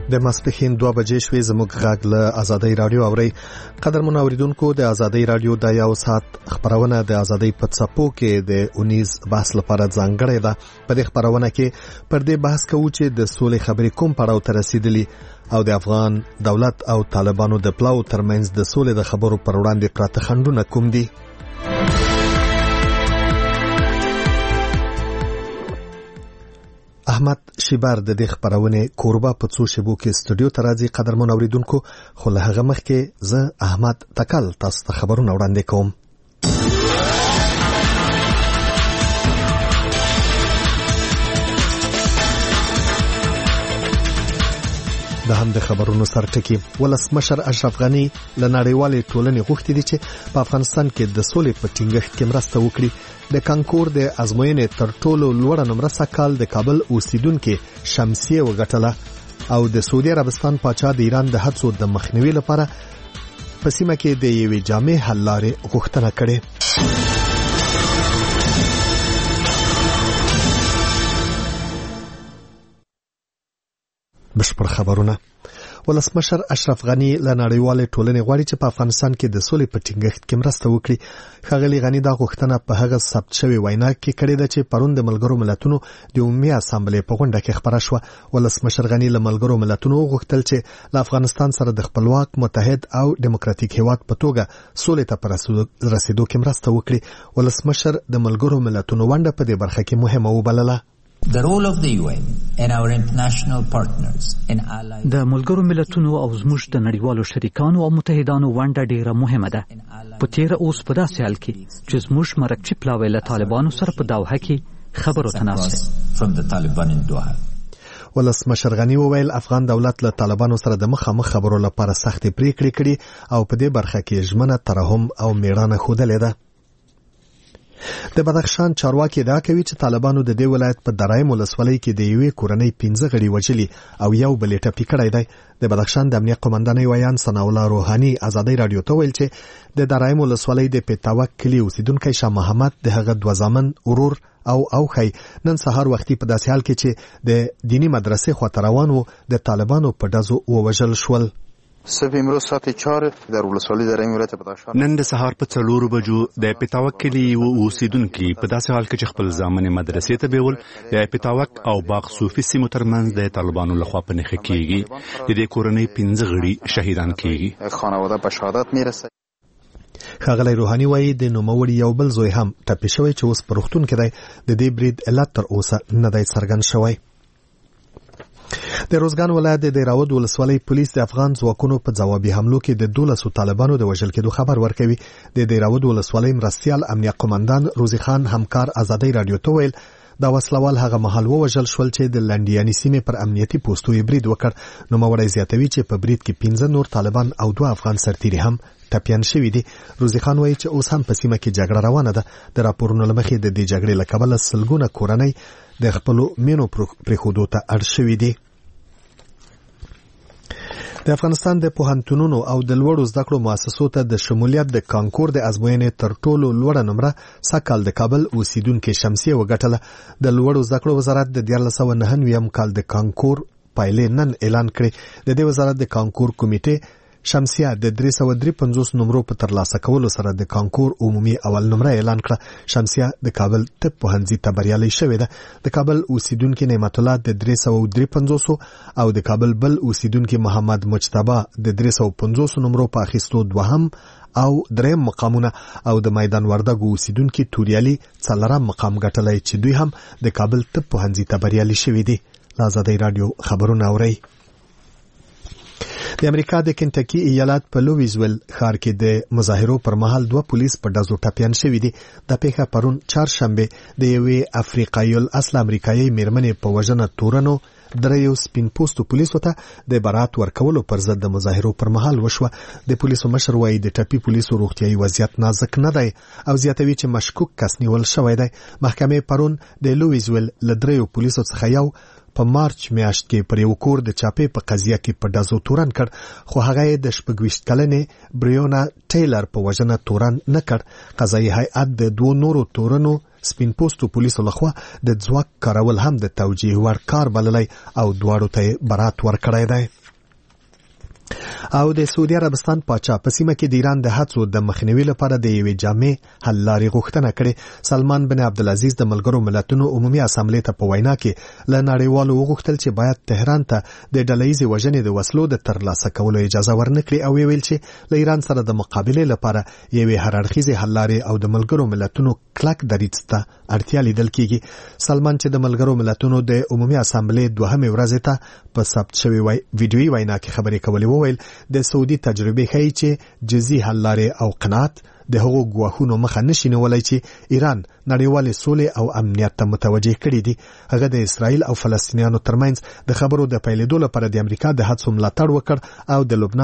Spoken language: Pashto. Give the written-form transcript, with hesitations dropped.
د ماسپښین 2 بجې شوې. زموږ غږ له آزادۍ رادیو اوري. قدرمن اوریدونکو، د آزادۍ رادیو د یو ساعت خبرونه د آزادۍ په څپو کې د 19 بحث لپاره ځانګړې ده. په دې خبرونه کې پر دې بحث کوو چې د سولې خبرې کوم پړاو ته رسیدلي او د افغان دولت او طالبانو د پلاو ترمنځ د سولې د خبرو پر وړاندې پراته خنډونه کوم دي. احمد شیبر د دې خبرونه کوربه په څو شیبو کې استودیو ته راځي. قدرمن اوریدونکو، خو له هغه مخکې زه احمد تکل تاسو ته خبرونه وړاندې کوم. د هم د خبرونو سرټکی. ولسمشر اشرف غنی له نړیوالې ټولنې غوښتي دي چې په افغانستان کې د سولې په ټینګښت کې مرسته وکړي. د کانکور د ازموینې تر ټولو لوړه نمره سکهال د کابل اوسیدونکو شمسیه وګټله او د سعودي عربستان پاچا د ایران د هڅو د مخنیوي لپاره په سیمه کې د یوې جامع حل لارې غوښتنه کړې. بشپړ خبرونه. ولسمشر اشرف غنی له نړیوالې ټولنې غواړي چې په افغانستان کې د سولې په ټینګښت کې مرسته وکړي. ښاغلي غنی دا غوښتنه په هغه ثبت شوی وینا کې کړې ده چې پرون د ملګرو ملتونو د عمومي اسامبلې په غونډه کې خبره شوه. ولسمشر غنی له ملګرو ملتونو غوښتل چې له افغانستان سره د خپلواک، متحد او ډیموکراتیک هیواد په توګه سولې ته پر رسیدو کې مرسته وکړي. ولسمشر د ملګرو ملتونو ونډه په دې برخه کې مهمه وبلله. The role of the UN and our international partners and allies د ملګرو ملتونو او زموږ د نړیوالو شریکانو او متحدانو ونډه ډیره مهمه ده. په تیر اوس په داسې حال کې چې زموږ مرکچی پلاوی له طالبانو سره په دوحه کې خبرو تناسب. ولسمشر غنی وویل افغان دولت له طالبانو سره د مخامخ خبرو لپاره سختې پریکړې کړې او په دې برخه کې ژمنه ترحم او میړانه ښودلې ده. د بدخشان چارواکي دا کوي چې طالبانو د دې ولایت په درایم ولسوالۍ کې د یوې کورنۍ 15 غړي وژلي او یو بل یې ټپي کړی دی. د بدخشان د امنیت قومندانۍ ویان ثناء الله روحاني آزادۍ رادیو ته ویل چې د درایم ولسوالۍ د پیتاوک کلی اوسیدونکی شاه محمد د هغه دوه زامن ورور او اوخی نن سهار وختي په داسې حال کې چې د دینی مدرسې خواته روان وو د طالبانو په ډزو ووژل شول. نن د سهار په 4 بجو د پیتاوک کلی اوسیدونکو په داسې حال کې چې خپل ځامن مدرسې ته بیول د پیتاوک او باغ صوفي سیمو ترمنځ د طالبانو لخوا په نښه کېږي. د دې کورنۍ 15 غړي شهیدان کېږي. ښاغلی روحاني وایي د نوموړي یو بل زوی هم ټپي شوی چې اوس په روغتون کې دی. د دې برید علت تر اوسه نه دی څرګند شوی. د روزګان ولایت د دراود ولسوالۍ پولیس د افغان ځواکونو په ځوابي حملو کې د 12 طالبانو د وژل کېدو خبر ورکوي. د دراود ولسوالۍ مرستیال امنیت قومندان روزي خان همکار آزادۍ رادیو ته ویل دا وسلوال هغه مهال وژل شول چې د لنډیاني سیمې پر امنیتي پوسټو یې برید وکړ. نوموړی زیاتوي چې په برید کې 15 نور طالبان او 2 افغان سرتیري هم ټپیان شوي دي. روزي خان وایي چې اوس هم په سیمه کې جګړه روانه ده. د راپورونو له مخې د دې جګړې له کبله سلګونه کورنۍ د خپلو مینو پرېښودو ته اړ شوي دي. د افغانستان د پوهنتونونو او د لوړو زده کړو مؤسسو ته د شمولیت د کانکور د ازموینې تر ټولو لوړه نمره سکهال د کابل اوسیدونکو شمسیه وګټله. د لوړو زده کړو وزارت د 1999 کال د کانکور پایلې نن اعلان کړې. د دې وزارت د کانکور کمیټې شمسیه د 353 نمرو په ترلاسه کولو سره د کانکور عمومي اول نمره اعلان کړه. شمسیه د کابل طب پوهنځي ته بریالۍ شوې ده. د کابل اوسیدونکو نعمت الله د 353 او د کابل بل اوسیدونکو محمد مجتبی د 350 نمرو په اخیستو دوهم او دریم مقامونه او د میدان وردګ اوسیدونکو توریالي څلورم مقام ګټلای چې دوی هم د کابل طب پوهنځي ته بریالي شوي دي. آزادۍ رادیو خبرونه اوري. د امریکا د کنټکی ایالت په لویزویل ښار کې د مظاهرو پر مهال 2 پولیس په ډزو ټپیان شوي دي. د پیښه پرون چهارشنبه د یوې افریقایي الاصل امریکایي میرمنې په وژنه تورنو دریو سپین پوستو پولیسو ته د برات ورکولو پر ضد د مظاهرو پر مهال وشوه. د پولیسو مشر وایي د ټپي پولیسو روغتیايي وضعیت نازک نه دی او زیاتوي چې مشکوک کس نیول شوی دی. محکمې پرون د لویزویل له دریو پولیسو څخه یو په مارچ میاشت کې پر یو کور د چاپې په قضیه کې په ډزو تورن کړ، خو هغه د 26 کلنې بریونا ټیلر په وژنه تورن نه کړ. قضایي هیئت د 2 نورو تورنو سپین پوستو پولیسو لخوا د ځواک کارول هم د توجیه ور کار بللی او دواړو ته برات ورکړی دی. او د سعودي عربستان پاچا په سیمه کې د ایران د هڅو د مخنیوي لپاره د یوې جامع حل لارې غوښتنه کړې. سلمان بن عبدالعزیز د ملګرو ملتونو عمومي اسامبلې ته په وینا کې له نړیوالو وغوښتل چې باید تهران ته د ډلهییزې وژنې د وسلو د ترلاسه کولو اجازه ورنکړي او ویل چې له ایران سره د مقابلې لپاره یوې هرړخیزې حل لارې او د ملګرو ملتونو کلک دریځ ته اړتیا لیدل کیږي. سلمان چې د ملګرو ملتونو د عمومي اسامبلې دوهمې ورځې ته په ثبت شوی ویډیویي وینا کې خبرې کولې وویل د سعودي تجربه ښیي چې جزئی حل لارې او قناعت د هغو ګواښونو مخه نشي نیولی چې ایران نړیوالې سولې او امنیت ته متوجه کړي دي. هغه د اسرائیل او فلسطینیانو ترمنځ د خبرو د پیلېدو لپاره د امریکا د هڅو ملاتړ وکړ او د لبنان